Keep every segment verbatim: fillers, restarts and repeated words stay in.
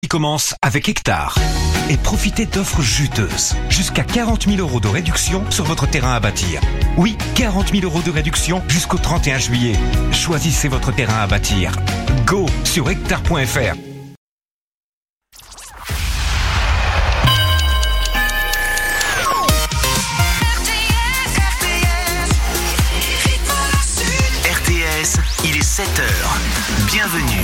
qui commence avec Hectare. Et profitez d'offres juteuses. Jusqu'à quarante mille euros de réduction sur votre terrain à bâtir. Oui, quarante mille euros de réduction jusqu'au trente et un juillet. Choisissez votre terrain à bâtir. Go sur hectare point f r. R T S, il est sept heures. Bienvenue.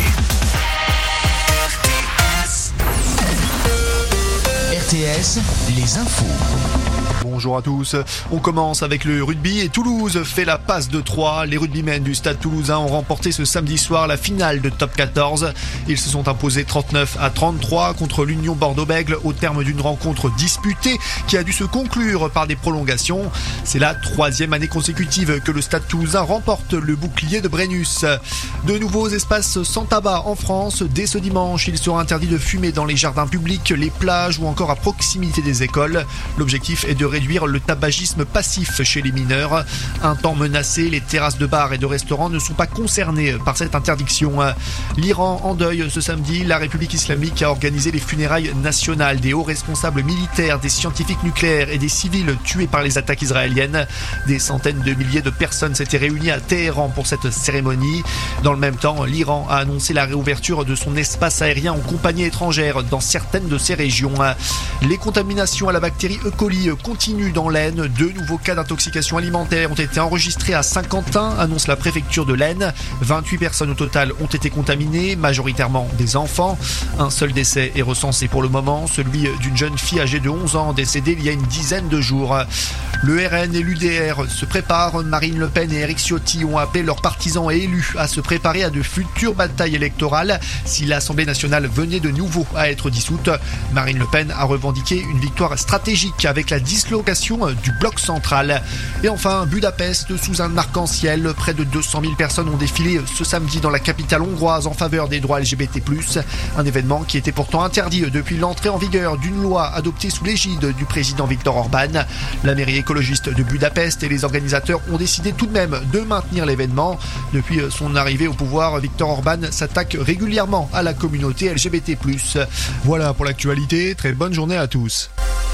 R T S, les infos. Bonjour à tous. On commence avec le rugby et Toulouse fait la passe de trois. Les rugbymen du Stade Toulousain ont remporté ce samedi soir la finale de Top quatorze. Ils se sont imposés trente-neuf à trente-trois contre l'Union Bordeaux-Bègles au terme d'une rencontre disputée qui a dû se conclure par des prolongations. C'est la troisième année consécutive que le Stade Toulousain remporte le bouclier de Brennus. De nouveaux espaces sans tabac en France. Dès ce dimanche, il sera interdit de fumer dans les jardins publics, les plages ou encore à proximité des écoles. L'objectif est de réduire le tabagisme passif chez les mineurs. Un temps menacé, les terrasses de bars et de restaurants ne sont pas concernées par cette interdiction. L'Iran en deuil ce samedi. La République islamique a organisé les funérailles nationales des hauts responsables militaires, des scientifiques nucléaires et des civils tués par les attaques israéliennes. Des centaines de milliers de personnes s'étaient réunies à Téhéran pour cette cérémonie. Dans le même temps, l'Iran a annoncé la réouverture de son espace aérien aux compagnies étrangères dans certaines de ces régions. Les contaminations à la bactérie E. coli continuent dans l'Aisne. Deux nouveaux cas d'intoxication alimentaire ont été enregistrés à Saint-Quentin, annonce la préfecture de l'Aisne. vingt-huit personnes au total ont été contaminées, majoritairement des enfants. Un seul décès est recensé pour le moment, celui d'une jeune fille âgée de onze ans décédée il y a une dizaine de jours. Le R N et l'U D R se préparent. Marine Le Pen et Éric Ciotti ont appelé leurs partisans et élus à se préparer à de futures batailles électorales si l'Assemblée nationale venait de nouveau à être dissoute. Marine Le Pen a revendiqué une victoire stratégique avec la dislocation du bloc central. Et enfin, Budapest sous un arc-en-ciel. Près de deux cent mille personnes ont défilé ce samedi dans la capitale hongroise en faveur des droits L G B T plus. Un événement qui était pourtant interdit depuis l'entrée en vigueur d'une loi adoptée sous l'égide du président Viktor Orban. La mairie écologiste de Budapest et les organisateurs ont décidé tout de même de maintenir l'événement. Depuis son arrivée au pouvoir, Viktor Orban s'attaque régulièrement à la communauté L G B T plus. Voilà pour l'actualité. Très bonne journée à tous.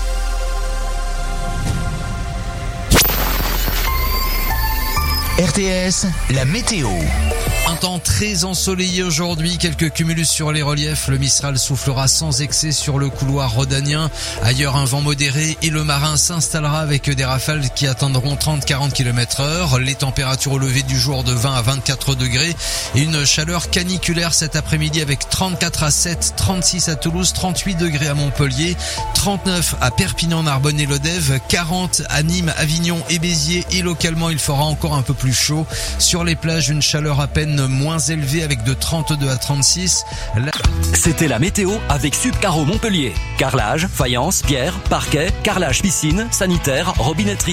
R T S, la météo. Un temps très ensoleillé aujourd'hui, quelques cumulus sur les reliefs. Le Mistral soufflera sans excès sur le couloir rhodanien. Ailleurs, un vent modéré et le marin s'installera avec des rafales qui atteindront trente à quarante kilomètres heure. Les températures au lever du jour de vingt à vingt-quatre degrés et une chaleur caniculaire cet après-midi avec trente-quatre à sept, trente-six à Toulouse, trente-huit degrés à Montpellier, trente-neuf à Perpignan, Narbonne et Lodève, quarante à Nîmes, Avignon et Béziers et localement il fera encore un peu plus chaud. Sur les plages, une chaleur à peine moins élevée avec de trente-deux à trente-six. La... C'était la météo avec Subcaro Montpellier. Carrelage, faïence, pierre, parquet, carrelage piscine, sanitaire, robinetterie.